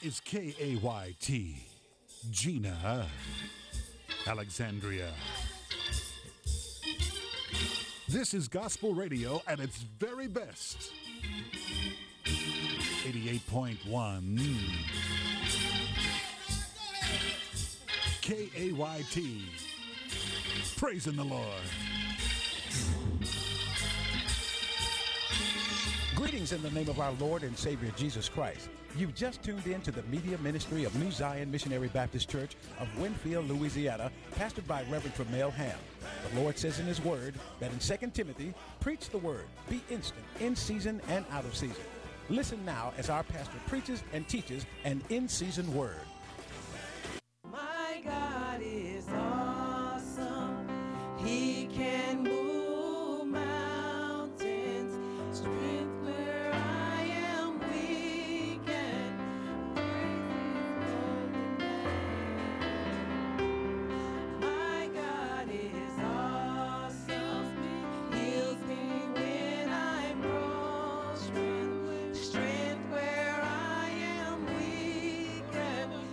is KAYT, Gina, Alexandria. This is gospel radio at its very best. 88.1 KAYT. Praising the Lord. Greetings in the name of our Lord and Savior Jesus Christ. You've just tuned in to the media ministry of New Zion Missionary Baptist Church of Winfield, Louisiana, pastored by Reverend Tremel Ham. The Lord says in His Word that in 2 Timothy, preach the Word, be instant, in season and out of season. Listen now as our pastor preaches and teaches an in-season word. My God is awesome. He can move mountains, strength where I am weak, and my God is awesome. Heals me when I'm broken, strength where I am weak, and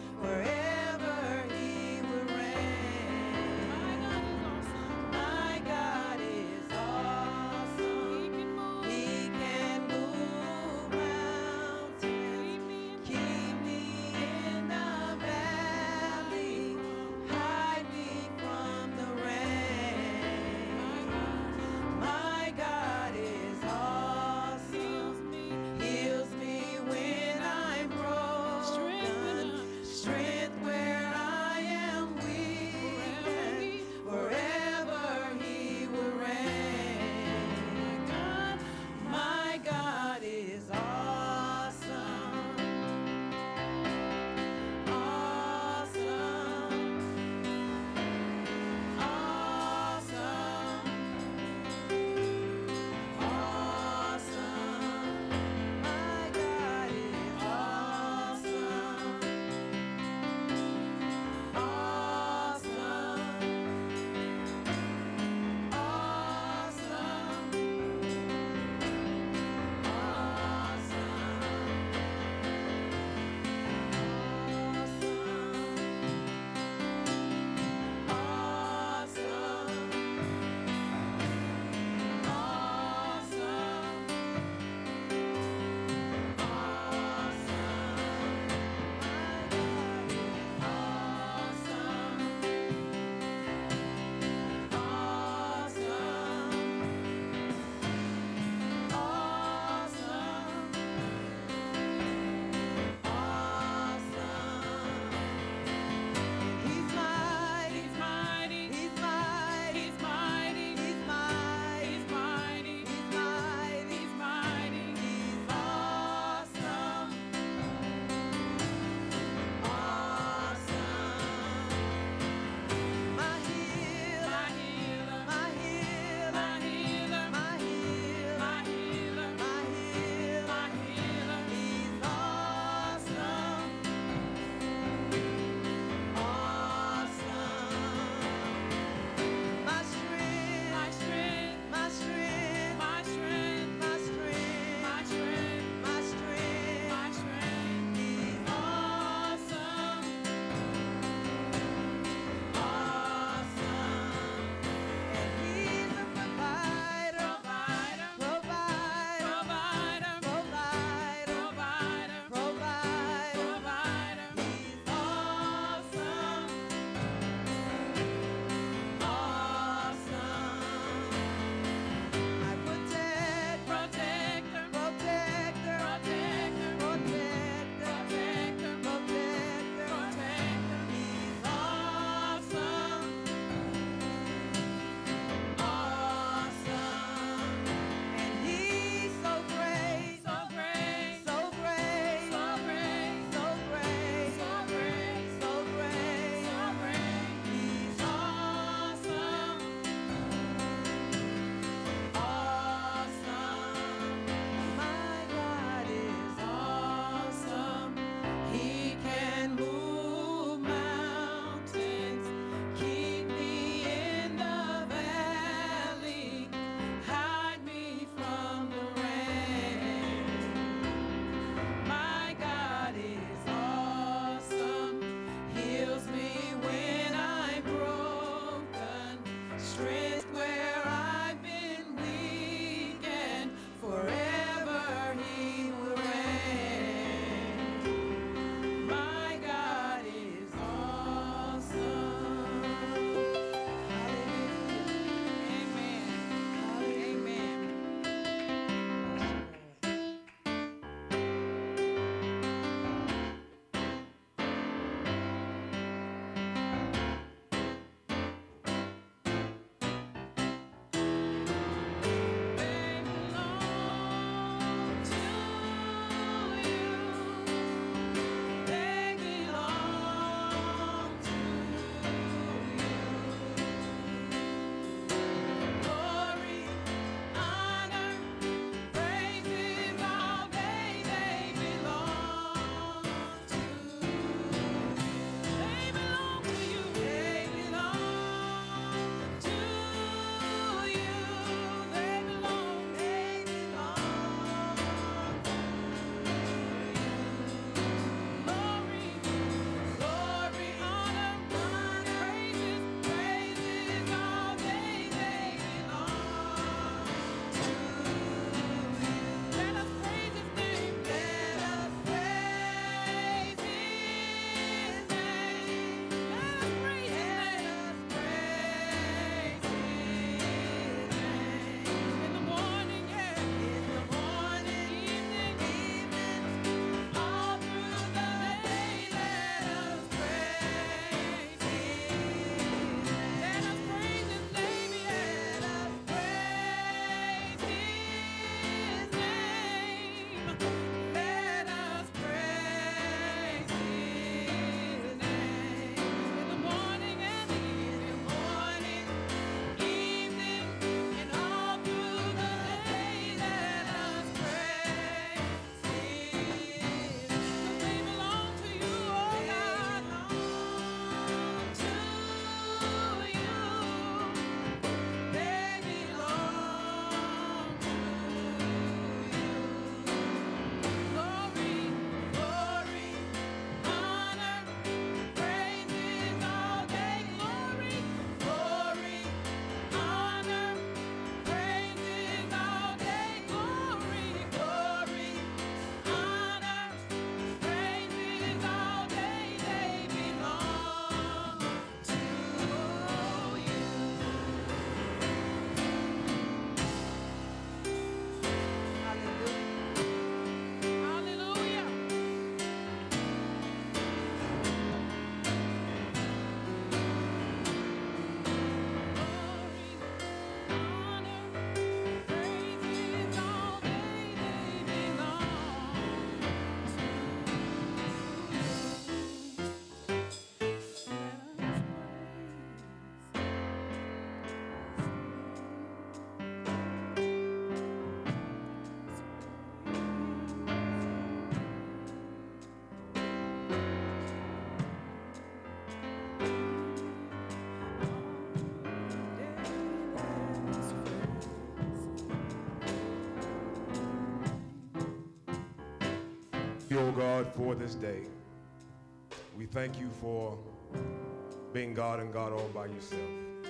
you, O God, for this day. We thank you for being God and God all by yourself.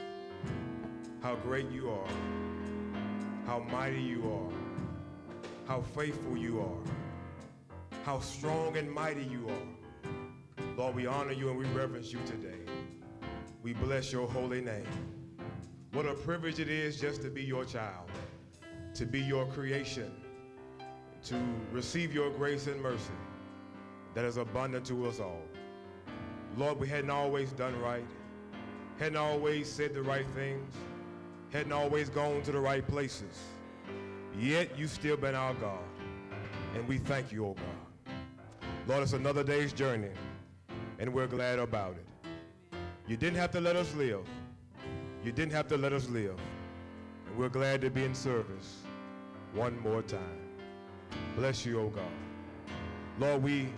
How great you are, how mighty you are, how faithful you are, how strong and mighty you are. Lord, we honor you and we reverence you today. We bless your holy name. What a privilege it is just to be your child, to be your creation, to receive your grace and mercy that is abundant to us all. Lord, we hadn't always done right, hadn't always said the right things, hadn't always gone to the right places, yet you've still been our God, and we thank you, oh God. Lord, it's another day's journey, and we're glad about it. You didn't have to let us live. You didn't have to let us live, and we're glad to be in service one more time. Bless you, oh God. Lord, we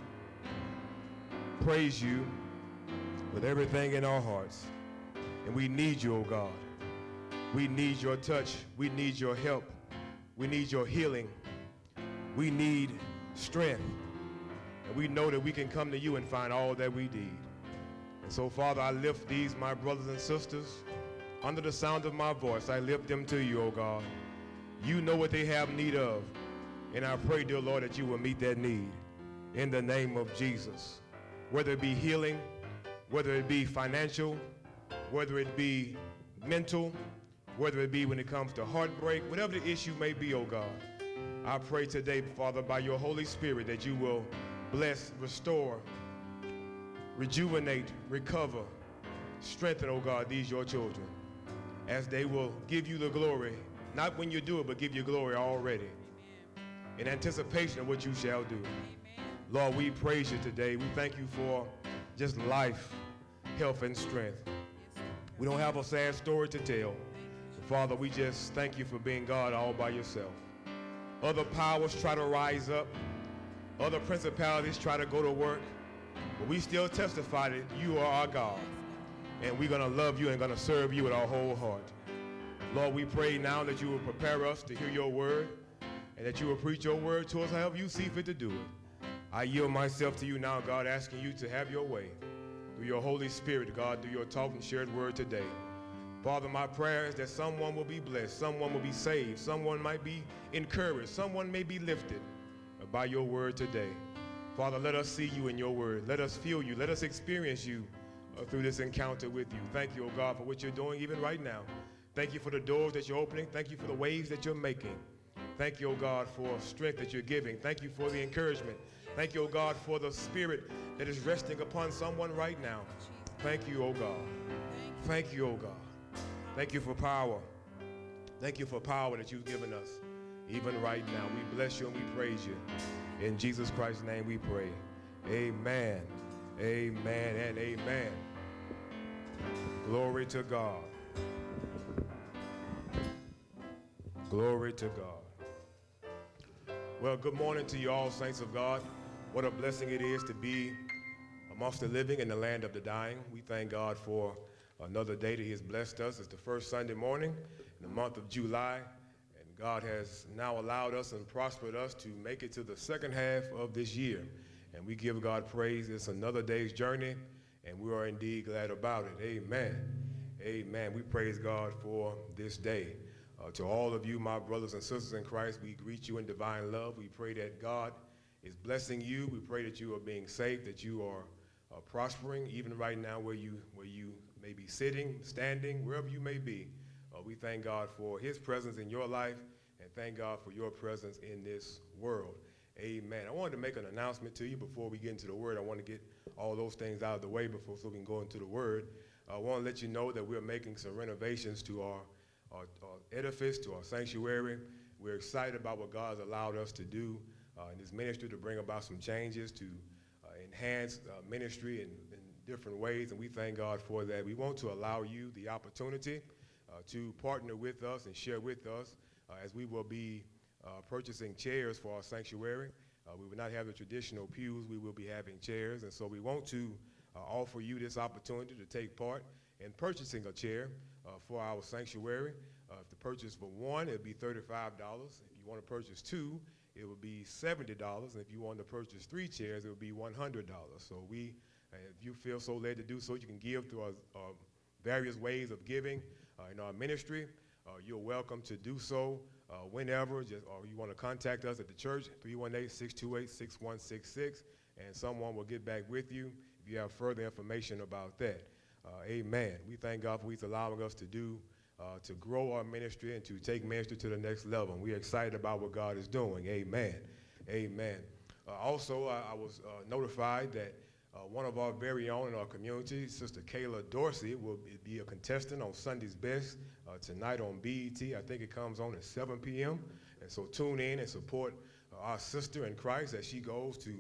praise you with everything in our hearts, and we need you, oh God. We need your touch. We need your help. We need your healing. We need strength, and we know that we can come to you and find all that we need. And so, Father, I lift these, my brothers and sisters, under the sound of my voice. I lift them to you, oh God. You know what they have need of, and I pray, dear Lord, that you will meet that need in the name of Jesus. Whether it be healing, whether it be financial, whether it be mental, whether it be when it comes to heartbreak, whatever the issue may be, oh God, I pray today, Father, by your Holy Spirit, that you will bless, restore, rejuvenate, recover, strengthen, oh God, these your children, as they will give you the glory, not when you do it, but give you glory already, in anticipation of what you shall do. Lord, we praise you today. We thank you for just life, health, and strength. We don't have a sad story to tell. Father, we just thank you for being God all by yourself. Other powers try to rise up. Other principalities try to go to work. But we still testify that you are our God. And we're going to love you and going to serve you with our whole heart. Lord, we pray now that you will prepare us to hear your word and that you will preach your word to us however you see fit to do it. I yield myself to you now, God, asking you to have your way through your Holy Spirit, God, through your taught and shared word today. Father, my prayer is that someone will be blessed, someone will be saved, someone might be encouraged, someone may be lifted by your word today. Father, let us see you in your word. Let us feel you. Let us experience you through this encounter with you. Thank you, oh God, for what you're doing even right now. Thank you for the doors that you're opening. Thank you for the waves that you're making. Thank you, oh God, for strength that you're giving. Thank you for the encouragement. Thank you, oh God, for the spirit that is resting upon someone right now. Thank you, oh God. Thank you, oh God. Thank you for power. Thank you for power that you've given us even right now. We bless you and we praise you. In Jesus Christ's name we pray. Amen. Amen and amen. Glory to God. Glory to God. Well, good morning to you all, saints of God. What a blessing it is to be amongst the living in the land of the dying. We thank God for another day that he has blessed us. It's the first Sunday morning in the month of July, and God has now allowed us and prospered us to make it to the second half of this year. And we give God praise. It's another day's journey, and we are indeed glad about it. Amen. Amen. We praise God for this day. To all of you, my brothers and sisters in Christ, we greet you in divine love. We pray that God is blessing you. We pray that you are being safe, that you are prospering, even right now where you may be sitting, standing, wherever you may be. We thank God for his presence in your life, and thank God for your presence in this world. Amen. I wanted to make an announcement to you before we get into the word. I want to get all those things out of the way before so we can go into the word. I want to let you know that we're making some renovations to our edifice, to our sanctuary. We're excited about what God has allowed us to do in this ministry to bring about some changes, to enhance ministry in different ways, and we thank God for that. We want to allow you the opportunity to partner with us and share with us as we will be purchasing chairs for our sanctuary. We will not have the traditional pews. We will be having chairs, and so we want to offer you this opportunity to take part in purchasing a chair for our sanctuary. If the purchase for one, it would be $35. If you want to purchase two, it would be $70. And if you want to purchase 3 chairs, it would be $100. So if you feel so led to do so, you can give through our various ways of giving in our ministry. You're welcome to do so whenever, or you want to contact us at the church, 318-628-6166, and someone will get back with you if you have further information about that. Amen. We thank God for He's allowing us to grow our ministry and to take ministry to the next level. And we're excited about what God is doing. Amen. Amen. Also, I was notified that one of our very own in our community, Sister Kayla Dorsey, will be a contestant on Sunday's Best tonight on BET. I think it comes on at 7 p.m. And so tune in and support our sister in Christ as she goes to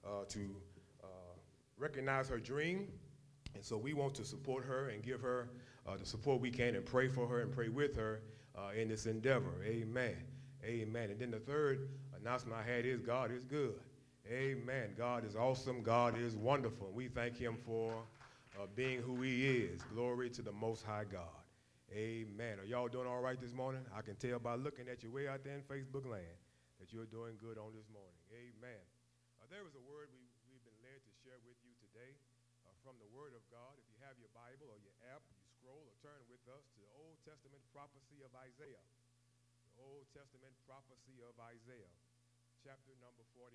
recognize her dream. And so we want to support her and give her the support we can and pray for her and pray with her in this endeavor. Amen. Amen. And then the third announcement I had is God is good. Amen. God is awesome. God is wonderful. And we thank Him for being who He is. Glory to the Most High God. Amen. Are y'all doing all right this morning? I can tell by looking at you way out there in Facebook land that you're doing good on this morning. Amen. There is a word we've been led to share with you today from the Word of God. If you have your Bible or your app, you scroll or turn with us to the Old Testament prophecy of Isaiah. The Old Testament prophecy of Isaiah, chapter number 41.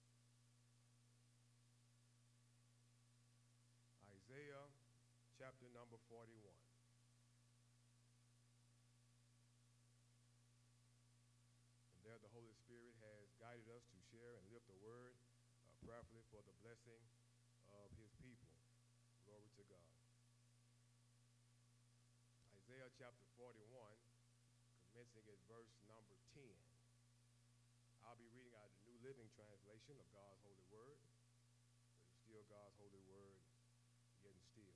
Isaiah, chapter number 41. And there the Holy Spirit has guided us to share and lift the word prayerfully for the blessing of His people. Glory to God. Isaiah chapter 41, commencing at verse number 10. I'll be reading out the New Living Translation of God's holy word, but it's still God's holy word, yet and still.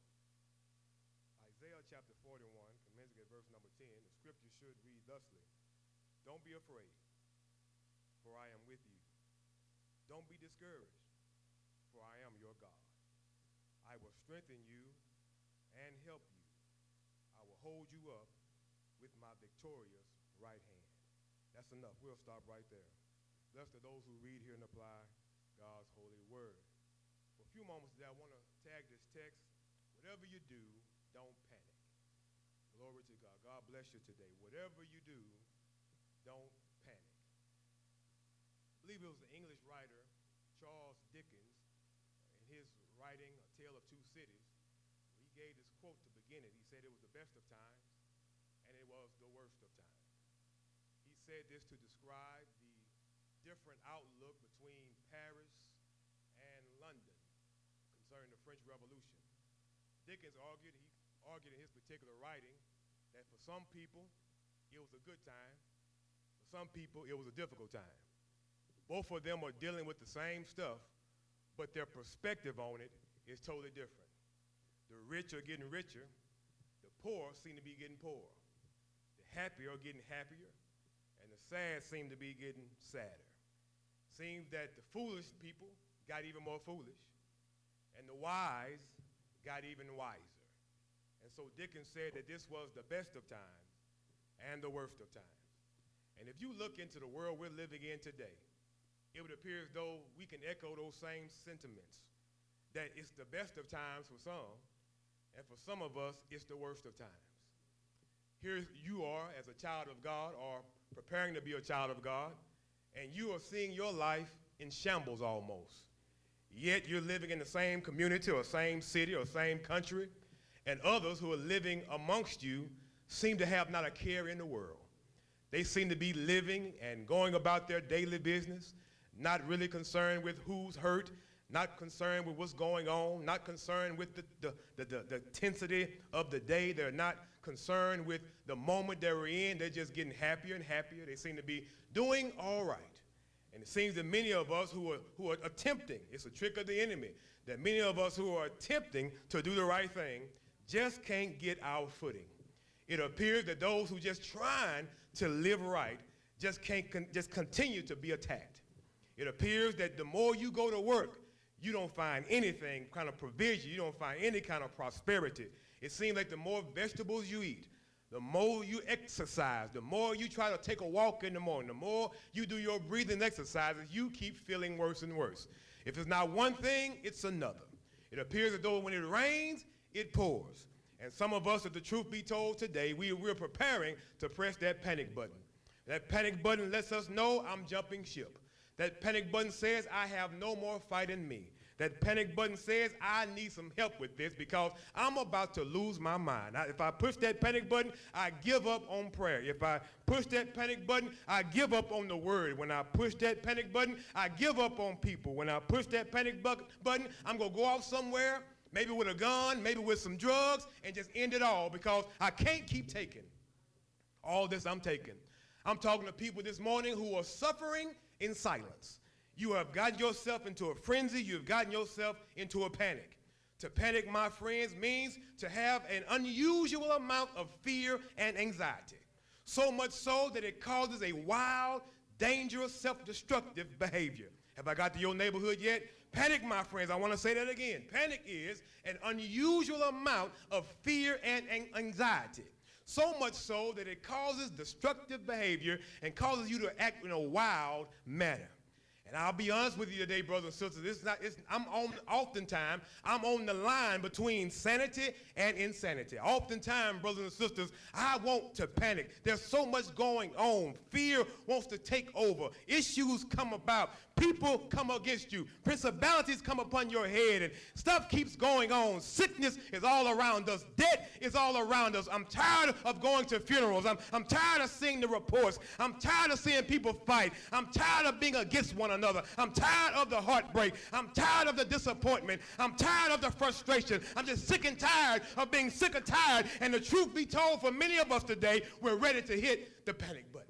Isaiah chapter 41, commencing at verse number 10, the scripture should read thusly: Don't be afraid, for I am with you. Don't be discouraged, for I am your God. I will strengthen you and help you. I will hold you up with my victorious right hand. That's enough. We'll stop right there. Blessed are those who read here and apply God's holy word. For a few moments today, I want to tag this text: whatever you do, don't panic. Glory to God. God bless you today. Whatever you do, don't panic. I believe it was the English writer Charles Dickens, in his writing A Tale of Two Cities, he gave this quote to begin it. He said it was the best of times and it was the worst of times. He said this to describe the different outlook between Paris and London concerning the French Revolution. Dickens argued in his particular writing that for some people it was a good time, for some people it was a difficult time. Both of them are dealing with the same stuff, but their perspective on it is totally different. The rich are getting richer. The poor seem to be getting poorer. The happy are getting happier, and the sad seem to be getting sadder. Seems that the foolish people got even more foolish, and the wise got even wiser. And so Dickens said that this was the best of times and the worst of times. And if you look into the world we're living in today, it would appear as though we can echo those same sentiments, that it's the best of times for some, and for some of us, it's the worst of times. Here you are as a child of God, or preparing to be a child of God, and you are seeing your life in shambles almost. Yet you're living in the same community or same city or same country, and others who are living amongst you seem to have not a care in the world. They seem to be living and going about their daily business, not really concerned with who's hurt, not concerned with what's going on, not concerned with the intensity of the day. They're not concerned with the moment they were in. They're just getting happier and happier. They seem to be doing all right. And it seems that many of us who are attempting, it's a trick of the enemy, that many of us who are attempting to do the right thing just can't get our footing. It appears that those who just trying to live right just continue to be attacked. It appears that the more you go to work, you don't find anything kind of provision. You don't find any kind of prosperity. It seems like the more vegetables you eat, The more you exercise, the more you try to take a walk in the morning, the more you do your breathing exercises, you keep feeling worse and worse. If it's not one thing, it's another. It appears as though when it rains, it pours. And some of us, if the truth be told today, we're preparing to press that panic button. That panic button lets us know I'm jumping ship. That panic button says I have no more fight in me. That panic button says I need some help with this because I'm about to lose my mind. If I push that panic button, I give up on prayer. If I push that panic button, I give up on the word. When I push that panic button, I give up on people. When I push that panic button, I'm going to go off somewhere, maybe with a gun, maybe with some drugs, and just end it all because I can't keep taking all this I'm taking. I'm talking to people this morning who are suffering in silence. You have gotten yourself into a frenzy. You've gotten yourself into a panic. To panic, my friends, means to have an unusual amount of fear and anxiety. So much so that it causes a wild, dangerous, self-destructive behavior. Have I got to your neighborhood yet? Panic, my friends, I want to say that again. Panic is an unusual amount of fear and anxiety. So much so that it causes destructive behavior and causes you to act in a wild manner. And I'll be honest with you today, brothers and sisters, oftentimes I'm on the line between sanity and insanity. Oftentimes, brothers and sisters, I want to panic. There's so much going on. Fear wants to take over. Issues come about. People come against you. Principalities come upon your head, and stuff keeps going on. Sickness is all around us. Debt is all around us. I'm tired of going to funerals. I'm tired of seeing the reports. I'm tired of seeing people fight. I'm tired of being against one another. I'm tired of the heartbreak. I'm tired of the disappointment. I'm tired of the frustration. I'm just sick and tired of being sick and tired. And the truth be told, for many of us today, we're ready to hit the panic button.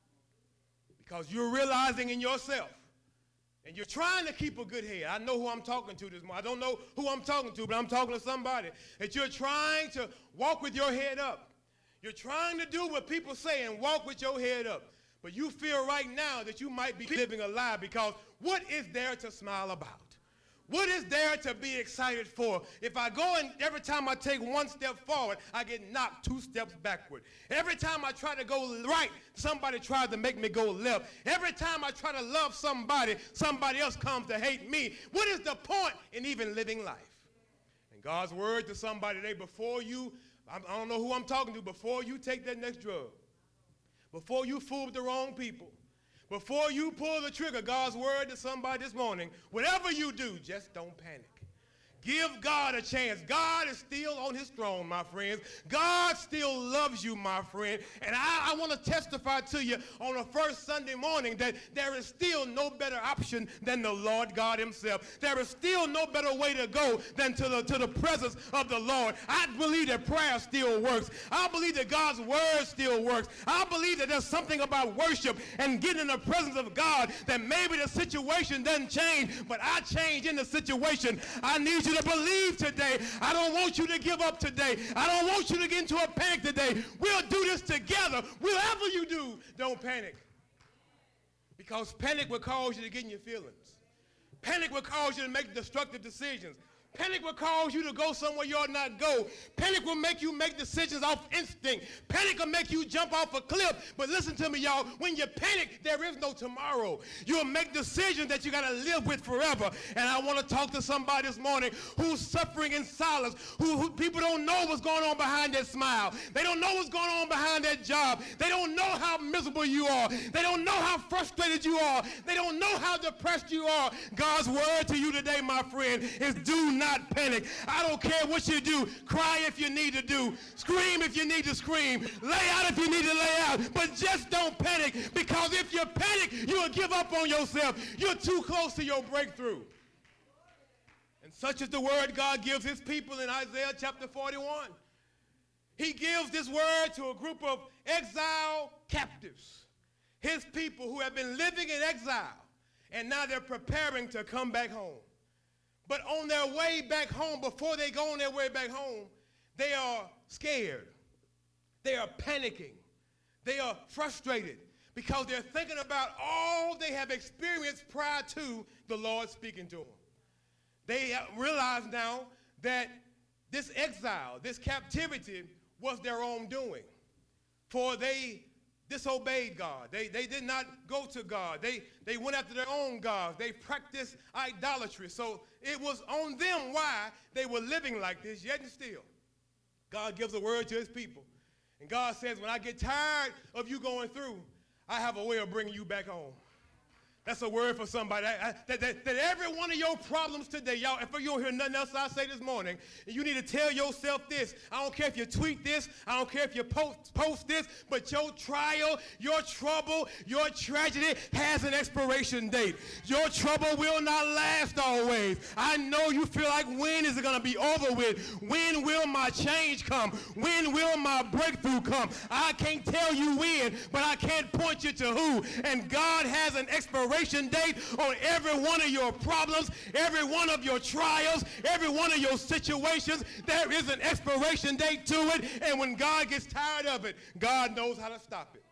Because you're realizing in yourself, and you're trying to keep a good head. I know who I'm talking to this morning. I don't know who I'm talking to, but I'm talking to somebody. That you're trying to walk with your head up. You're trying to do what people say and walk with your head up. But you feel right now that you might be living a lie because what is there to smile about? What is there to be excited for? If I go and every time I take one step forward, I get knocked 2 steps backward. Every time I try to go right, somebody tries to make me go left. Every time I try to love somebody, somebody else comes to hate me. What is the point in even living life? And God's word to somebody today, before you, I don't know who I'm talking to, before you take that next drug, before you fool with the wrong people, before you pull the trigger, God's word to somebody this morning, whatever you do, just don't panic. Give God a chance. God is still on his throne, my friends. God still loves you, my friend. And I want to testify to you on the first Sunday morning that there is still no better option than the Lord God himself. There is still no better way to go than to the presence of the Lord. I believe that prayer still works. I believe that God's word still works. I believe that there's something about worship and getting in the presence of God that maybe the situation doesn't change, but I change in the situation. I need you to believe today. I don't want you to give up today. I don't want you to get into a panic today. We'll do this together. Whatever you do, don't panic. Because panic will cause you to get in your feelings. Panic will cause you to make destructive decisions. Panic will cause you to go somewhere you ought not go. Panic will make you make decisions off instinct. Panic will make you jump off a cliff. But listen to me, y'all. When you panic, there is no tomorrow. You'll make decisions that you got to live with forever. And I want to talk to somebody this morning who's suffering in silence, who people don't know what's going on behind that smile. They don't know what's going on behind that job. They don't know how miserable you are. They don't know how frustrated you are. They don't know how depressed you are. God's word to you today, my friend, is do not panic. I don't care what you do. Cry if you need to do. Scream if you need to scream. Lay out if you need to lay out. But just don't panic, because if you panic, you will give up on yourself. You're too close to your breakthrough. And such is the word God gives his people in Isaiah chapter 41. He gives this word to a group of exile captives. His people who have been living in exile, and now they're preparing to come back home. But on their way back home, before they go on their way back home, they are scared. They are panicking. They are frustrated because they're thinking about all they have experienced prior to the Lord speaking to them. They realize now that this exile, this captivity was their own doing. for they disobeyed God. They did not go to God. They went after their own gods. They practiced idolatry. So it was on them why they were living like this, yet and still. God gives a word to his people. And God says, when I get tired of you going through, I have a way of bringing you back home. That's a word for somebody. That every one of your problems today, y'all, if you don't hear nothing else I say this morning, you need to tell yourself this. I don't care if you tweet this. I don't care if you post this, but your trial, your trouble, your tragedy has an expiration date. Your trouble will not last always. I know you feel like, when is it going to be over with? When will my change come? When will my breakthrough come? I can't tell you when, but I can point you to who. And God has an expiration date on every one of your problems, every one of your trials, every one of your situations. There is an expiration date to it, and when God gets tired of it, God knows how to stop it.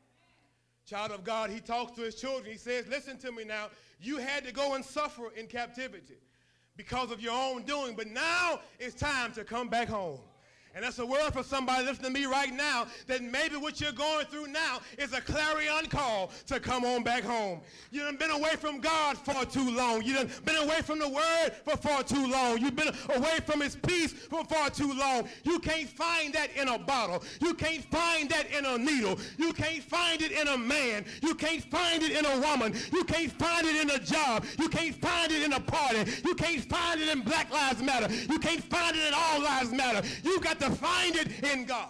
Child of God, he talks to his children. He says, listen to me now. You had to go and suffer in captivity because of your own doing, but now it's time to come back home. And that's a word for somebody listening to me right now, that maybe what you're going through now is a clarion call to come on back home. You done been away from God for too long. You done been away from the word for far too long. You've been away from his peace for far too long. You can't find that in a bottle. You can't find that in a needle. You can't find it in a man. You can't find it in a woman. You can't find it in a job. You can't find it in a party. You can't find it in Black Lives Matter. You can't find it in All Lives Matter. You got to find it in God.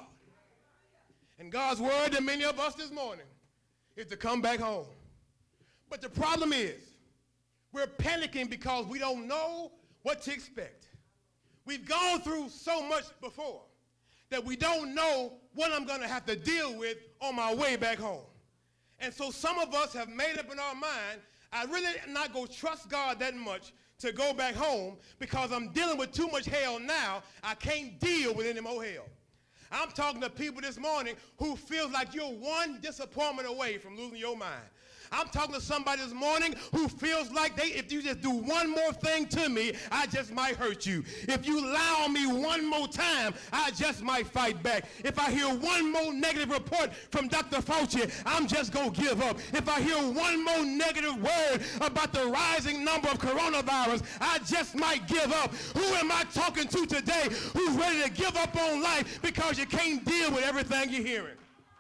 And God's word to many of us this morning is to come back home. But the problem is, we're panicking because we don't know what to expect. We've gone through so much before that we don't know what I'm going to have to deal with on my way back home. And so some of us have made up in our mind, I really not going to trust God that much to go back home because I'm dealing with too much hell now. I can't deal with any more hell. I'm talking to people this morning who feel like you're one disappointment away from losing your mind. I'm talking to somebody this morning who feels like if you just do one more thing to me, I just might hurt you. If you lie on me one more time, I just might fight back. If I hear one more negative report from Dr. Fauci, I'm just going to give up. If I hear one more negative word about the rising number of coronavirus, I just might give up. Who am I talking to today who's ready to give up on life because you can't deal with everything you're hearing?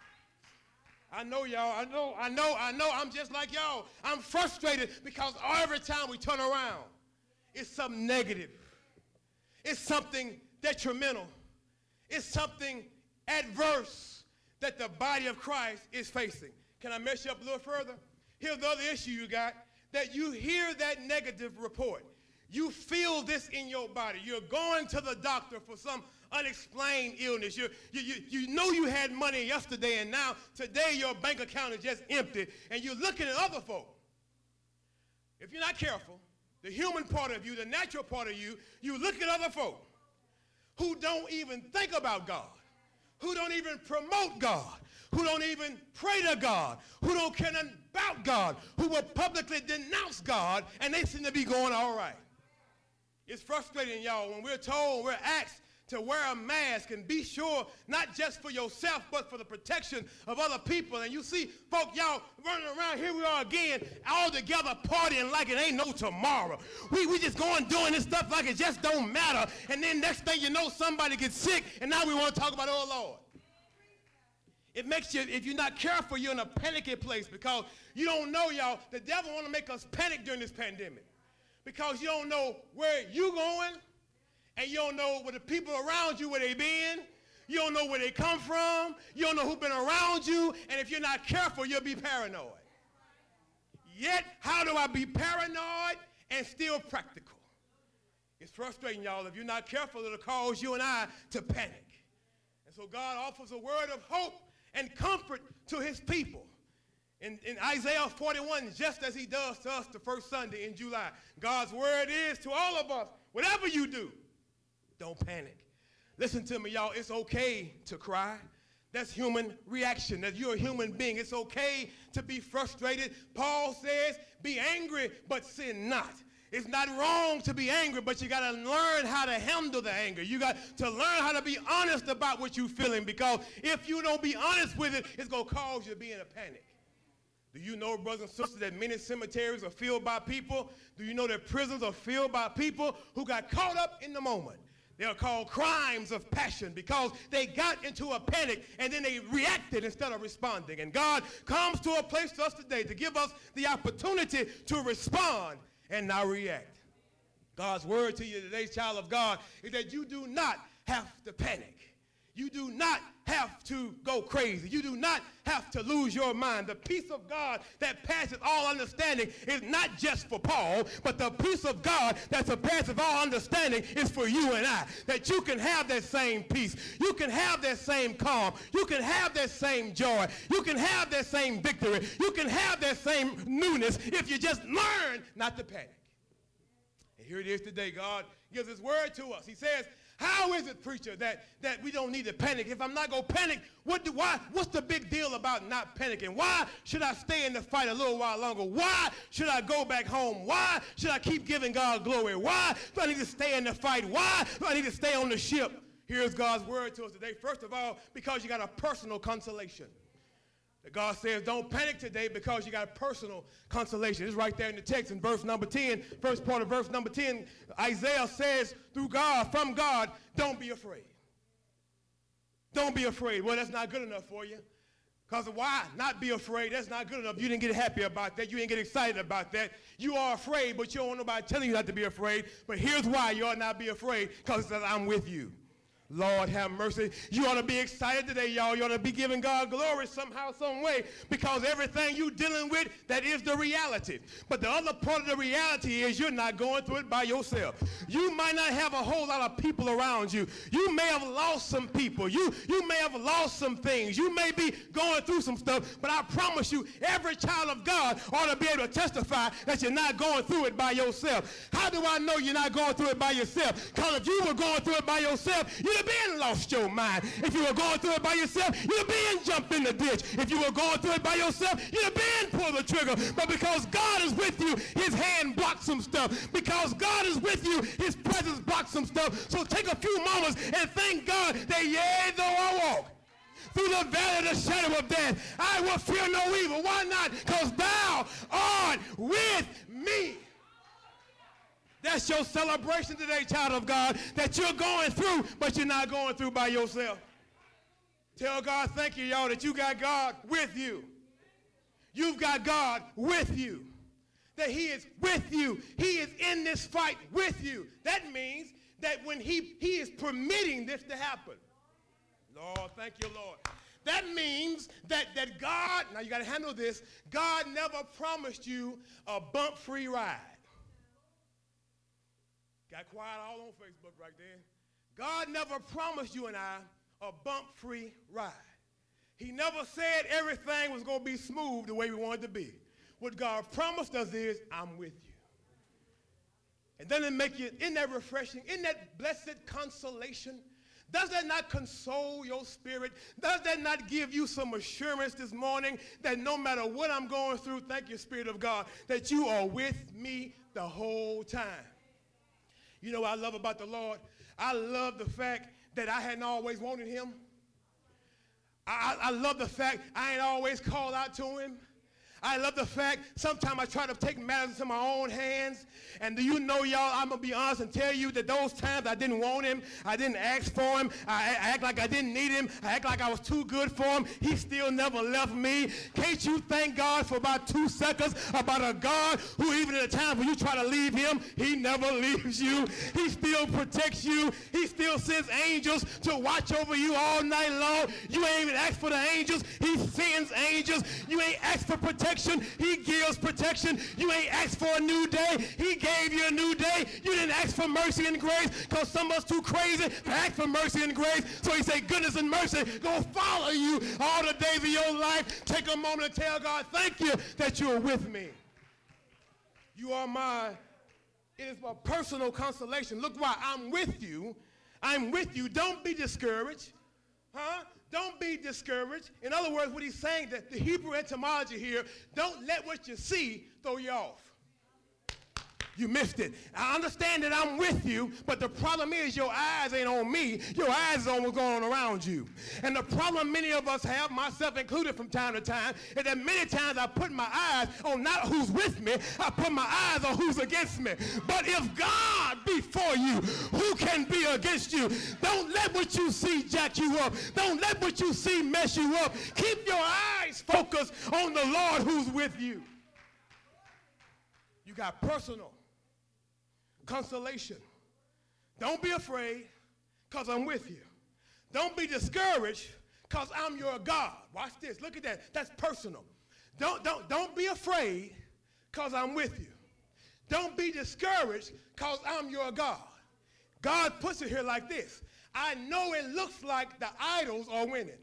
I know y'all, I know, I'm just like y'all. I'm frustrated because every time we turn around, it's something negative. It's something detrimental. It's something adverse that the body of Christ is facing. Can I mess you up a little further? Here's the other issue you got, that you hear that negative report. You feel this in your body. You're going to the doctor for some unexplained illness. You know you had money yesterday, and now today your bank account is just empty, and you're looking at other folk. If you're not careful, the human part of you, the natural part of you, you look at other folk who don't even think about God, who don't even promote God, who don't even pray to God, who don't care nothing about God, who will publicly denounce God, and they seem to be going all right. It's frustrating, y'all, when we're told, we're asked to wear a mask and be sure not just for yourself but for the protection of other people. And you see folk, y'all, running around, here we are again, all together partying like it ain't no tomorrow. We just going doing this stuff like it just don't matter. And then next thing you know, somebody gets sick, and now we want to talk about, oh, Lord. It makes you, if you're not careful, you're in a panicky place because you don't know, y'all, the devil want to make us panic during this pandemic because you don't know where you going, and you don't know where the people around you, where they been. You don't know where they come from. You don't know who's been around you. And if you're not careful, you'll be paranoid. Yet, how do I be paranoid and still practical? It's frustrating, y'all. If you're not careful, it'll cause you and I to panic. And so God offers a word of hope and comfort to his people. In Isaiah 41, just as he does to us the first Sunday in July, God's word is to all of us, whatever you do, don't panic. Listen to me, y'all. It's okay to cry. That's human reaction. That you're a human being. It's okay to be frustrated. Paul says, be angry, but sin not. It's not wrong to be angry, but you got to learn how to handle the anger. You got to learn how to be honest about what you're feeling, because if you don't be honest with it, it's going to cause you to be in a panic. Do you know, brothers and sisters, that many cemeteries are filled by people? Do you know that prisons are filled by people who got caught up in the moment? They are called crimes of passion because they got into a panic and then they reacted instead of responding. And God comes to a place to us today to give us the opportunity to respond and not react. God's word to you today, child of God, is that you do not have to panic. You do not have to go crazy. You do not have to lose your mind. The peace of God that passes all understanding is not just for Paul, but the peace of God that surpasses all understanding is for you and I. That you can have that same peace. You can have that same calm. You can have that same joy. You can have that same victory. You can have that same newness if you just learn not to panic. And here it is today. God gives his word to us. He says, how is it, preacher, that we don't need to panic? If I'm not going to panic, what's the big deal about not panicking? Why should I stay in the fight a little while longer? Why should I go back home? Why should I keep giving God glory? Why do I need to stay in the fight? Why do I need to stay on the ship? Here's God's word to us today. First of all, because you got a personal consolation. God says, don't panic today because you got personal consolation. It's right there in the text in verse number 10, first part of verse number 10. Isaiah says, through God, from God, don't be afraid. Don't be afraid. Well, that's not good enough for you. Because why not be afraid? That's not good enough. You didn't get happy about that. You didn't get excited about that. You are afraid, but you don't want nobody telling you not to be afraid. But here's why you ought not be afraid, because it says, I'm with you. Lord have mercy. You ought to be excited today, y'all. You ought to be giving God glory somehow, some way, because everything you're dealing with, that is the reality. But the other part of the reality is you're not going through it by yourself. You might not have a whole lot of people around you. You may have lost some people. You may have lost some things. You may be going through some stuff, but I promise you, every child of God ought to be able to testify that you're not going through it by yourself. How do I know you're not going through it by yourself? Because if you were going through it by yourself, you'd have been lost your mind. If you were going through it by yourself, you'd have been jumped in the ditch. If you were going through it by yourself, you'd have been pulled the trigger. But because God is with you, his hand blocks some stuff. Because God is with you, his presence blocks some stuff. So take a few moments and thank God that yea, though I walk through the valley of the shadow of death, I will fear no evil. Why not? Because thou art with me. That's your celebration today, child of God, that you're going through, but you're not going through by yourself. Tell God, thank you, y'all, that you got God with you. You've got God with you. That he is with you. He is in this fight with you. That means that when he is permitting this to happen. Lord, thank you, Lord. That means that God, now you got to handle this, God never promised you a bump-free ride. Got quiet all on Facebook right there. God never promised you and I a bump-free ride. He never said everything was going to be smooth the way we wanted it to be. What God promised us is, I'm with you. And doesn't it make you, isn't that refreshing? Isn't that blessed consolation? Does that not console your spirit? Does that not give you some assurance this morning that no matter what I'm going through, thank you, Spirit of God, that you are with me the whole time? You know what I love about the Lord? I love the fact that I hadn't always wanted him. I love the fact I ain't always called out to him. I love the fact sometimes I try to take matters into my own hands. And do you know, y'all, I'm going to be honest and tell you that those times I didn't want him, I didn't ask for him, I act like I didn't need him, I act like I was too good for him, he still never left me. Can't you thank God for about 2 seconds about a God who even at the time when you try to leave him, he never leaves you. He still protects you. He still sends angels to watch over you all night long. You ain't even asked for the angels. He sends angels. You ain't asked for protection. He gives protection. You ain't asked for a new day. He gave you a new day. You didn't ask for mercy and grace because some of us too crazy to ask for mercy and grace. So he said, goodness and mercy gonna follow you all the days of your life. Take a moment and tell God, thank you that you're with me. You are it is my personal consolation. Look why I'm with you. I'm with you. Don't be discouraged. Don't be discouraged. In other words, what he's saying, that the Hebrew etymology here, don't let what you see throw you off. You missed it. I understand that I'm with you, but the problem is your eyes ain't on me. Your eyes is on what's going on around you. And the problem many of us have, myself included from time to time, is that many times I put my eyes on not who's with me, I put my eyes on who's against me. But if God be for you, who can be against you? Don't let what you see jack you up. Don't let what you see mess you up. Keep your eyes focused on the Lord who's with you. You got personal consolation. Don't be afraid, because I'm with you. Don't be discouraged, because I'm your God. Watch this. Look at that. That's personal. Don't be afraid, because I'm with you. Don't be discouraged, because I'm your God. God puts it here like this. I know it looks like the idols are winning.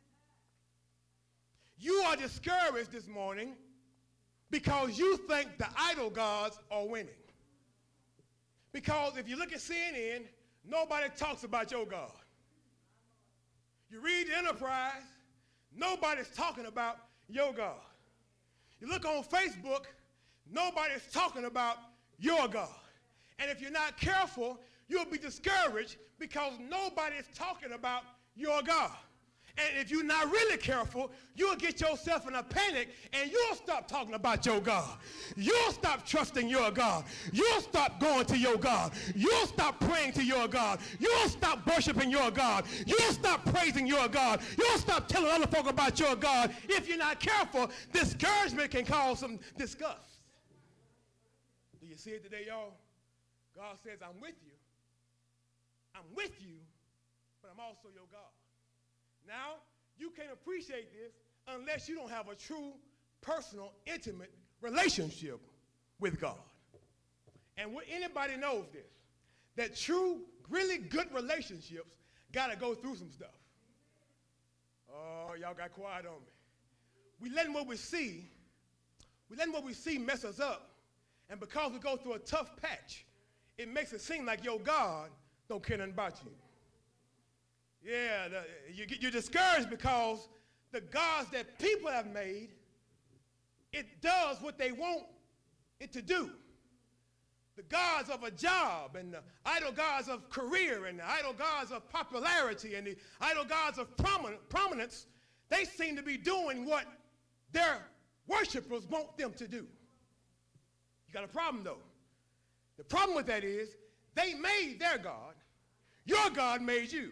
You are discouraged this morning because you think the idol gods are winning. Because if you look at CNN, nobody talks about your God. You read the Enterprise, nobody's talking about your God. You look on Facebook, nobody's talking about your God. And if you're not careful, you'll be discouraged because nobody is talking about your God. And if you're not really careful, you'll get yourself in a panic and you'll stop talking about your God. You'll stop trusting your God. You'll stop going to your God. You'll stop praying to your God. You'll stop worshiping your God. You'll stop praising your God. You'll stop telling other folk about your God. If you're not careful, discouragement can cause some disgust. Do you see it today, y'all? God says, I'm with you. I'm with you, but I'm also your God. Now, you can't appreciate this unless you don't have a true, personal, intimate relationship with God. And anybody knows this, that true, really good relationships got to go through some stuff. Oh, y'all got quiet on me. We letting what we see mess us up. And because we go through a tough patch, it makes it seem like your God don't care nothing about you. Yeah, you're discouraged because the gods that people have made, it does what they want it to do. The gods of a job and the idol gods of career and the idol gods of popularity and the idol gods of prominence, they seem to be doing what their worshipers want them to do. You got a problem, though. The problem with that is they made their God. Your God made you.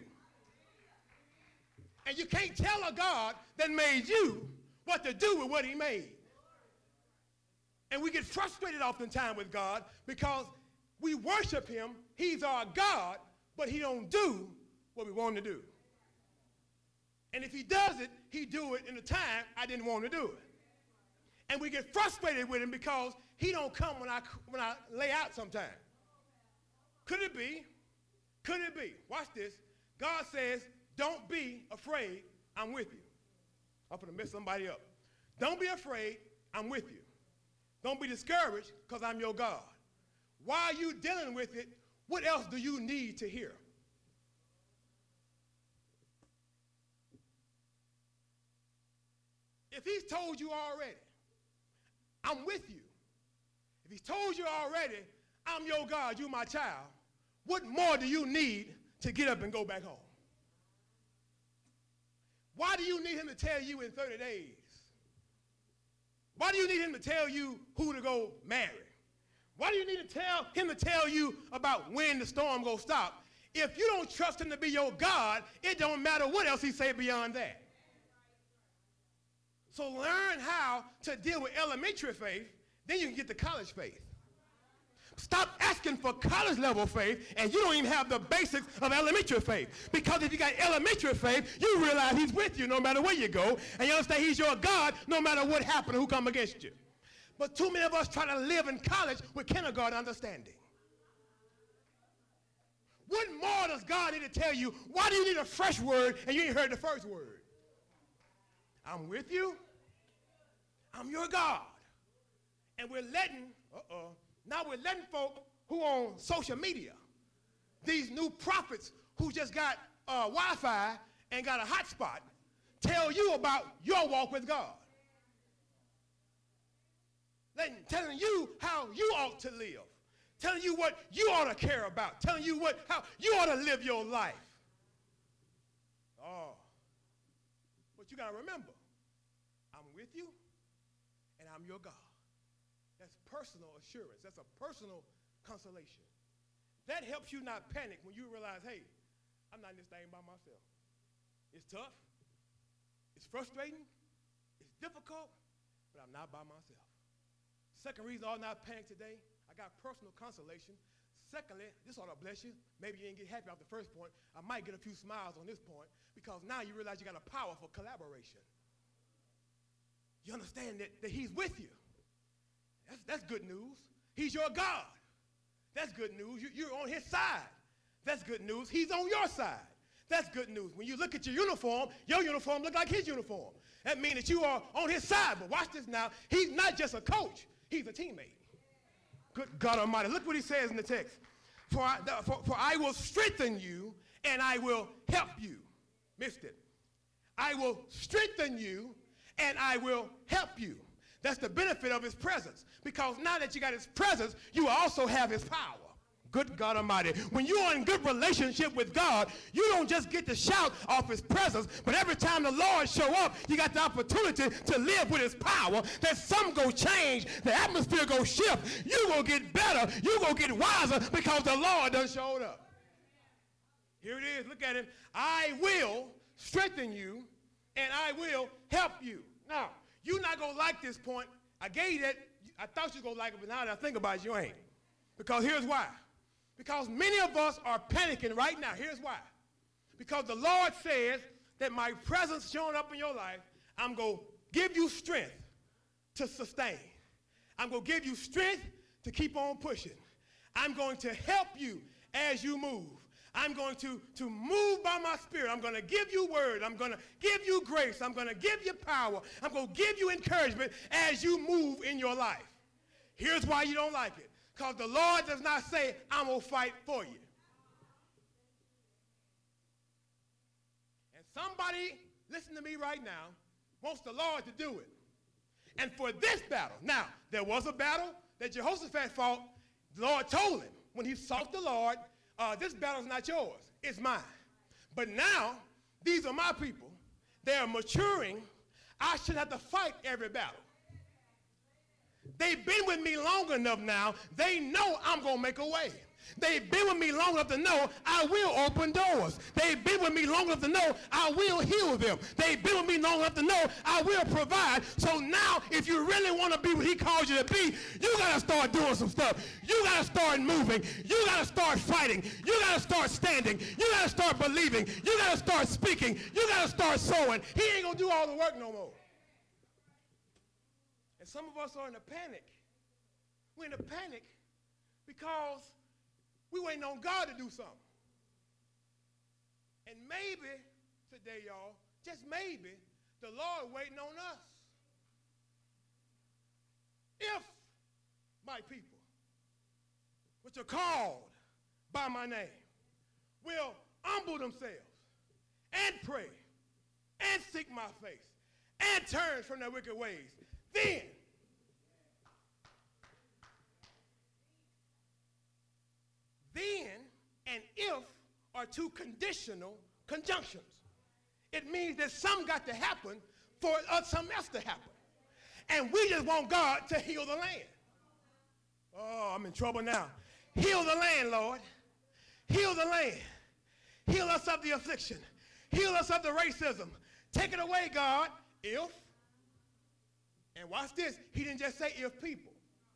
And you can't tell a God that made you what to do with what he made. And we get frustrated oftentimes with God because we worship him. He's our God, but he don't do what we want him to do. And if he does it, he do it in a time I didn't want to do it. And we get frustrated with him because he don't come when I lay out sometimes. Could it be? Could it be? Watch this. God says, don't be afraid, I'm with you. I'm going to mess somebody up. Don't be afraid, I'm with you. Don't be discouraged because I'm your God. While you dealing with it, what else do you need to hear? If he's told you already, I'm with you. If he's told you already, I'm your God, you my child, what more do you need to get up and go back home? Why do you need him to tell you in 30 days? Why do you need him to tell you who to go marry? Why do you need him to tell you about when the storm gonna stop? If you don't trust him to be your God, it don't matter what else he say beyond that. So learn how to deal with elementary faith, then you can get to college faith. Stop asking for college level faith and you don't even have the basics of elementary faith. Because if you got elementary faith, you realize he's with you no matter where you go, and you understand he's your God no matter what happened or who come against you. But too many of us try to live in college with kindergarten understanding. What more does God need to tell you? Why do you need a fresh word and you ain't heard the first word? I'm with you. I'm your God. And we're letting, now we're letting folk who on social media, these new prophets who just got Wi-Fi and got a hotspot, tell you about your walk with God. Telling you how you ought to live. telling you what you ought to care about, telling you how you ought to live your life. Oh, but you got to remember, I'm with you and I'm your God. That's personal assurance. That's a personal consolation. That helps you not panic when you realize, hey, I'm not in this thing by myself. It's tough. It's frustrating. It's difficult, but I'm not by myself. Second reason I ought not panic today, I got personal consolation. Secondly, this ought to bless you. Maybe you didn't get happy off the first point. I might get a few smiles on this point because now you realize you got a powerful collaboration. You understand that he's with you. That's good news. He's your God. That's good news. You're on his side. That's good news. He's on your side. That's good news. When you look at your uniform looks like his uniform. That means that you are on his side. But watch this now. He's not just a coach. He's a teammate. Good God Almighty. Look what he says in the text. For I will strengthen you and I will help you. Missed it. I will strengthen you and I will help you. That's the benefit of his presence. Because now that you got his presence, you also have his power. Good God Almighty. When you're in good relationship with God, you don't just get to shout off his presence, but every time the Lord show up, you got the opportunity to live with his power. That some go change, the atmosphere go shift. You go get better. You go get wiser because the Lord done showed up. Here it is. Look at him. I will strengthen you and I will help you. Now, you're not going to like this point. I gave you that. I thought you were going to like it, but now that I think about it, you ain't. Because here's why. Because many of us are panicking right now. Here's why. Because the Lord says that my presence showing up in your life, I'm going to give you strength to sustain. I'm going to give you strength to keep on pushing. I'm going to help you as you move. I'm going to move by my spirit. I'm going to give you word. I'm going to give you grace. I'm going to give you power. I'm going to give you encouragement as you move in your life. Here's why you don't like it. Because the Lord does not say, I'm going to fight for you. And somebody, listen to me right now, wants the Lord to do it. And for this battle, now, there was a battle that Jehoshaphat fought. The Lord told him when he sought the Lord, this battle's not yours, it's mine. But now, these are my people. They're maturing. I shouldn't have to fight every battle. They've been with me long enough now. They know I'm going to make a way. They've been with me long enough to know I will open doors. They've been with me long enough to know I will heal them. They've been with me long enough to know I will provide. So now, if you really want to be what he calls you to be, you got to start doing some stuff. You got to start moving. You got to start fighting. You got to start standing. You got to start believing. You got to start speaking. You got to start sowing. He ain't going to do all the work no more. And some of us are in a panic. We're in a panic because we waiting on God to do something. And maybe today, y'all, just maybe, the Lord waiting on us. If my people, which are called by my name, will humble themselves and pray and seek my face and turn from their wicked ways, then and if are two conditional conjunctions. It means that some got to happen for something else to happen. And we just want God to heal the land. Oh, I'm in trouble now. Heal the land, Lord. Heal the land. Heal us of the affliction. Heal us of the racism. Take it away, God, if, and watch this, he didn't just say if people.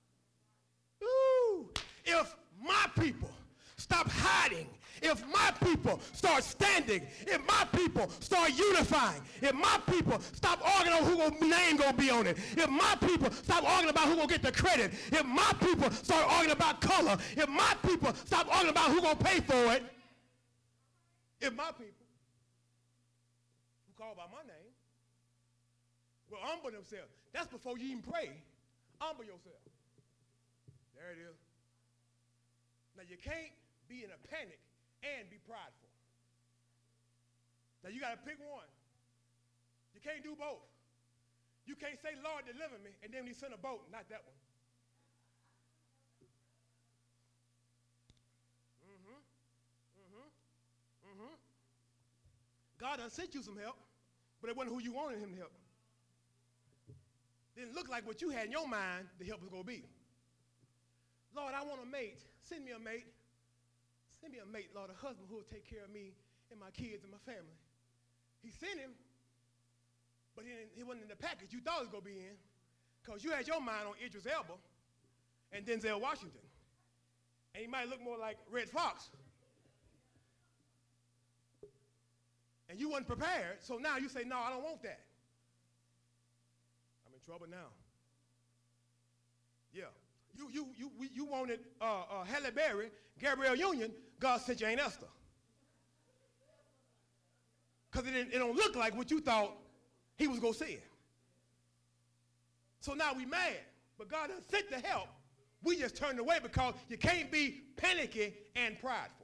Ooh, if my people stop hiding, if my people start standing, if my people start unifying, if my people stop arguing on whose name going to be on it, if my people stop arguing about who going to get the credit, if my people start arguing about color, if my people stop arguing about who going to pay for it, if my people who call by my name will humble themselves. That's before you even pray. Humble yourself. There it is. Now you can't be in a panic and be prideful. Now you got to pick one. You can't do both. You can't say, Lord, deliver me, and then when he send a boat, not that one. God done sent you some help, but it wasn't who you wanted him to help. Didn't look like what you had in your mind the help was going to be. Lord, I want a mate. Send me a mate. Send me a mate, Lord, a husband who will take care of me and my kids and my family. He sent him, but he wasn't in the package you thought it was going to be in, because you had your mind on Idris Elba and Denzel Washington. And he might look more like Red Fox. And you wasn't prepared, so now you say, no, I don't want that. I'm in trouble now. Yeah. You wanted Halle Berry, Gabrielle Union, God sent you Aunt Esther. Because it don't look like what you thought he was going to send. So now we mad, but God done sent the help. We just turned away because you can't be panicky and prideful.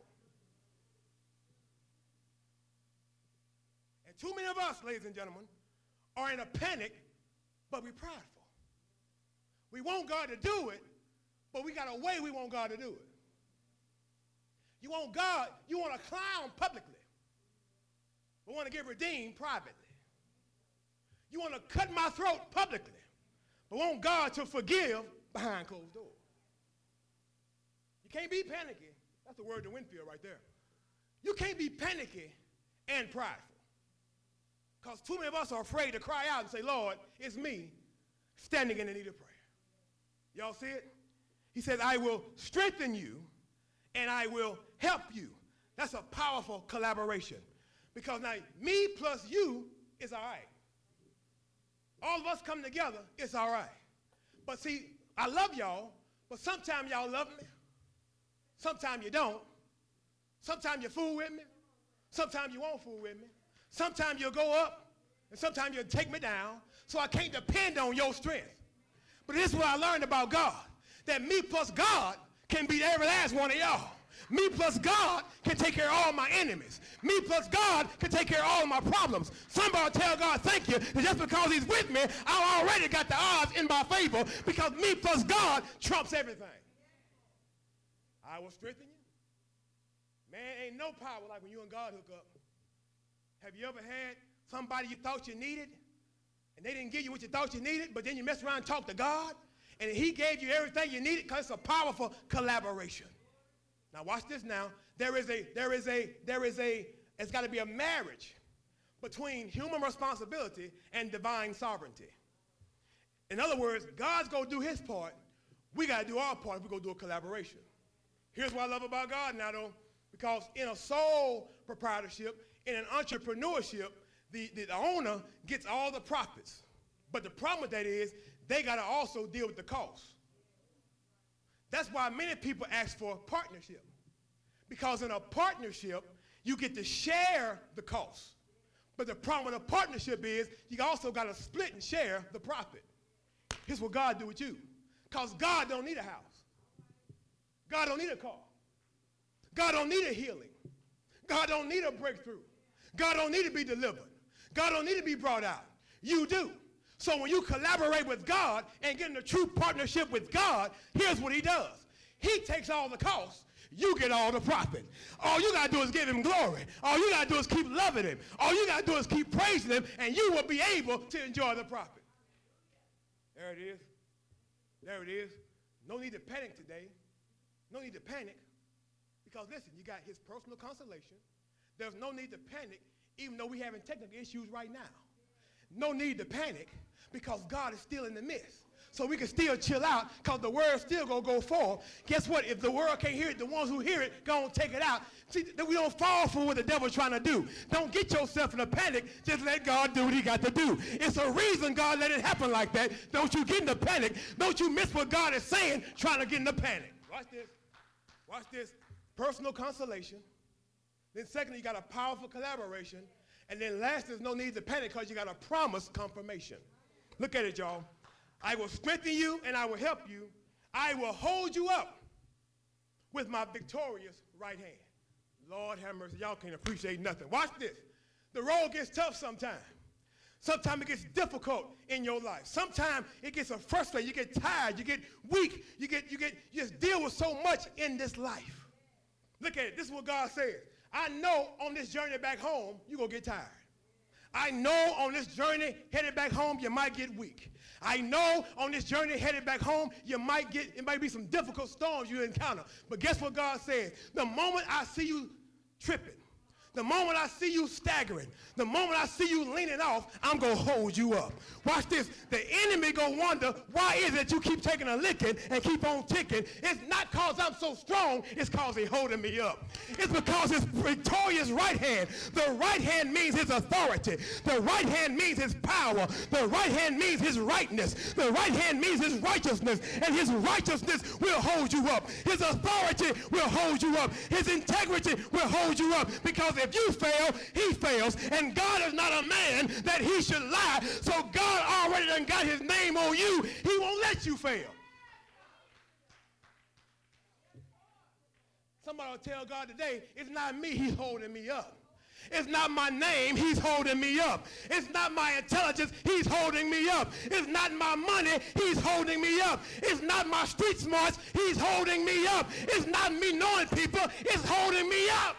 And too many of us, ladies and gentlemen, are in a panic, but we're prideful. We want God to do it, but we got a way we want God to do it. You want God, you want to clown publicly, but want to get redeemed privately. You want to cut my throat publicly, but want God to forgive behind closed doors. You can't be panicky. That's the word to Winfield right there. You can't be panicky and prideful. Because too many of us are afraid to cry out and say, Lord, it's me standing in the need of prayer. Y'all see it? He says, I will strengthen you and I will help you. That's a powerful collaboration. Because now me plus you is all right. All of us come together, it's all right. But see, I love y'all, but sometimes y'all love me. Sometimes you don't. Sometimes you fool with me. Sometimes you won't fool with me. Sometimes you'll go up, and sometimes you'll take me down, so I can't depend on your strength. But this is what I learned about God, that me plus God can beat every last one of y'all. Me plus God can take care of all my enemies. Me plus God can take care of all my problems. Somebody tell God thank you, that just because he's with me, I already got the odds in my favor, because me plus God trumps everything. I will strengthen you. Man, ain't no power like when you and God hook up. Have you ever had somebody you thought you needed, and they didn't give you what you thought you needed, but then you mess around and talk to God, and he gave you everything you needed, because it's a powerful collaboration. Now watch this now. It's got to be a marriage between human responsibility and divine sovereignty. In other words, God's going to do his part. We got to do our part if we're going to do a collaboration. Here's what I love about God now, though, because in a sole proprietorship, in an entrepreneurship, the owner gets all the profits. But the problem with that is they got to also deal with the costs. That's why many people ask for a partnership. Because in a partnership, you get to share the costs. But the problem with a partnership is you also got to split and share the profit. Here's what God do with you. Because God don't need a house. God don't need a car. God don't need a healing. God don't need a breakthrough. God don't need to be delivered. God don't need to be brought out. You do. So when you collaborate with God and get in a true partnership with God, here's what he does. He takes all the costs. You get all the profit. All you got to do is give him glory. All you got to do is keep loving him. All you got to do is keep praising him, and you will be able to enjoy the profit. There it is. There it is. No need to panic today. No need to panic. Because listen, you got his personal consolation. There's no need to panic, even though we're having technical issues right now. No need to panic, because God is still in the midst. So we can still chill out, because the word still going to go forth. Guess what? If the world can't hear it, the ones who hear it going to take it out. See, we don't fall for what the devil's trying to do. Don't get yourself in a panic. Just let God do what he got to do. It's a reason God let it happen like that. Don't you get in the panic. Don't you miss what God is saying trying to get in the panic. Watch this. Watch this. Personal consolation. Then secondly, you got a powerful collaboration. And then last, there's no need to panic, because you got a promise confirmation. Look at it, y'all. I will strengthen you and I will help you. I will hold you up with my victorious right hand. Lord have mercy. Y'all can't appreciate nothing. Watch this. The road gets tough sometimes. Sometimes it gets difficult in your life. Sometimes it gets frustrating. You get tired. You get weak. You just deal with so much in this life. Look at it. This is what God says. I know on this journey back home, you're going to get tired. I know on this journey headed back home, you might get weak. I know on this journey headed back home, it might be some difficult storms you encounter. But guess what God says? The moment I see you tripping, the moment I see you staggering, the moment I see you leaning off, I'm going to hold you up. Watch this. The enemy going to wonder, why is it you keep taking a licking and keep on ticking? It's not because I'm so strong. It's because he's holding me up. It's because his victorious right hand. The right hand means his authority. The right hand means his power. The right hand means his rightness. The right hand means his righteousness. And his righteousness will hold you up. His authority will hold you up. His integrity will hold you up. Because if you fail, he fails. And God is not a man that he should lie. So God already done got his name on you. He won't let you fail. Somebody will tell God today, it's not me, he's holding me up. It's not my name, he's holding me up. It's not my intelligence, he's holding me up. It's not my money, he's holding me up. It's not my street smarts, he's holding me up. It's not me knowing people, it's holding me up.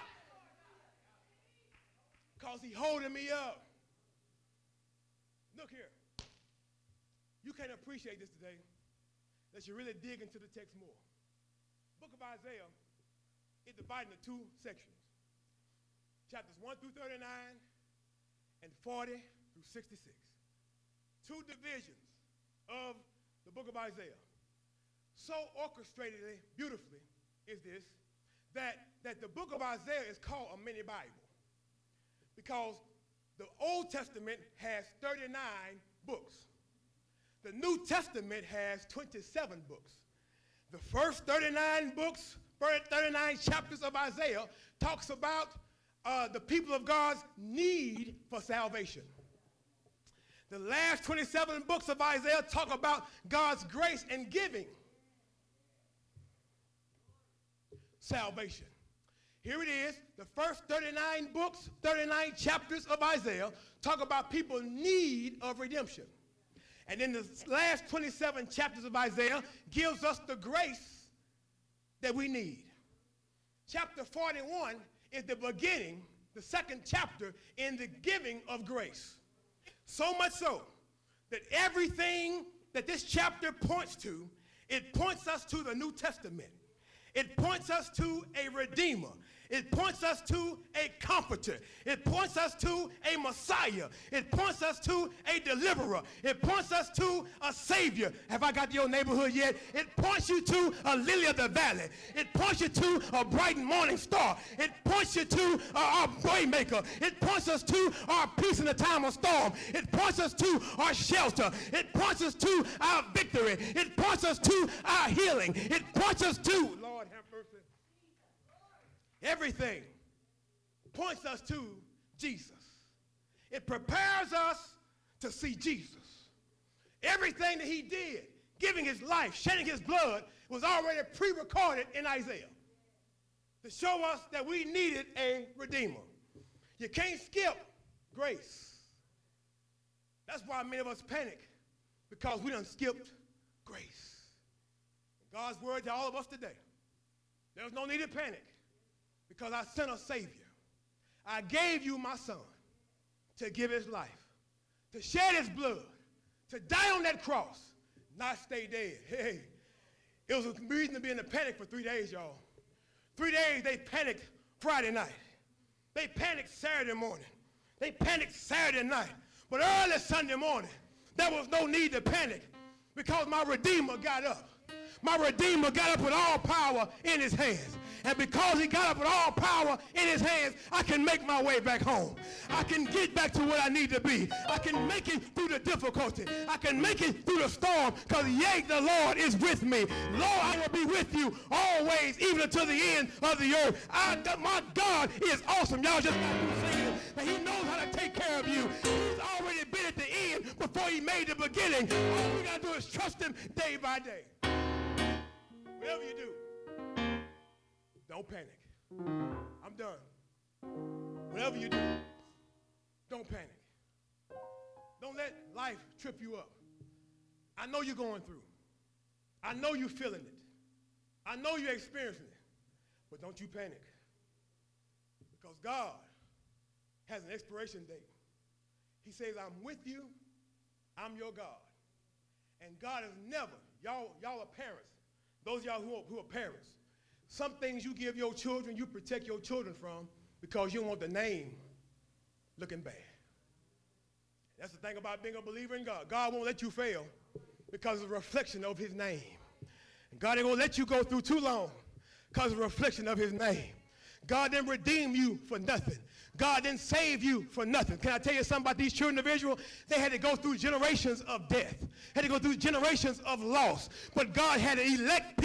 Because he's holding me up. Look here. You can't appreciate this today unless you really dig into the text more. The book of Isaiah is divided into two sections. Chapters 1 through 39 and 40 through 66. Two divisions of the book of Isaiah. So orchestratedly, beautifully is this, that the book of Isaiah is called a mini Bible. Because the Old Testament has 39 books. The New Testament has 27 books. The first 39 books, 39 chapters of Isaiah talks about the people of God's need for salvation. The last 27 books of Isaiah talk about God's grace and giving salvation. Here it is, the first 39 books, 39 chapters of Isaiah talk about people's need of redemption. And then the last 27 chapters of Isaiah gives us the grace that we need. Chapter 41 is the beginning, the second chapter in the giving of grace. So much so that everything that this chapter points to, it points us to the New Testament. It points us to a Redeemer. It points us to a comforter. It points us to a Messiah. It points us to a deliverer. It points us to a Savior. Have I got to your neighborhood yet? It points you to a lily of the valley. It points you to a bright morning star. It points you to our waymaker. It points us to our peace in the time of storm. It points us to our shelter. It points us to our victory. It points us to our healing. It points us to, Lord have mercy, everything points us to Jesus. It prepares us to see Jesus. Everything that he did, giving his life, shedding his blood, was already pre-recorded in Isaiah to show us that we needed a Redeemer. You can't skip grace. That's why many of us panic, because we done skipped grace. God's word to all of us today, there's no need to panic, because I sent a Savior. I gave you my son to give his life, to shed his blood, to die on that cross, not stay dead. Hey, it was a reason to be in a panic for 3 days, y'all. 3 days they panicked Friday night. They panicked Saturday morning. They panicked Saturday night. But early Sunday morning, there was no need to panic, because my Redeemer got up. My Redeemer got up with all power in his hands. And because he got up with all power in his hands, I can make my way back home. I can get back to where I need to be. I can make it through the difficulty. I can make it through the storm, because yea, the Lord is with me. Lord, I will be with you always, even until the end of the earth. My God is awesome. Y'all just got to sing it. That he knows how to take care of you. He's already been at the end before he made the beginning. All we got to do is trust him day by day. Whatever you do, don't panic. I'm done. Whatever you do, don't panic. Don't let life trip you up. I know you're going through. I know you're feeling it. I know you're experiencing it. But don't you panic. Because God has an expiration date. He says, I'm with you, I'm your God. And God has never, y'all are parents, those of y'all who are parents, some things you give your children, you protect your children from because you don't want the name looking bad. That's the thing about being a believer in God. God won't let you fail because it's a reflection of his name. And God ain't gonna let you go through too long because it's a reflection of his name. God didn't redeem you for nothing. God didn't save you for nothing. Can I tell you something about these children of Israel? They had to go through generations of death, had to go through generations of loss, but God had to elect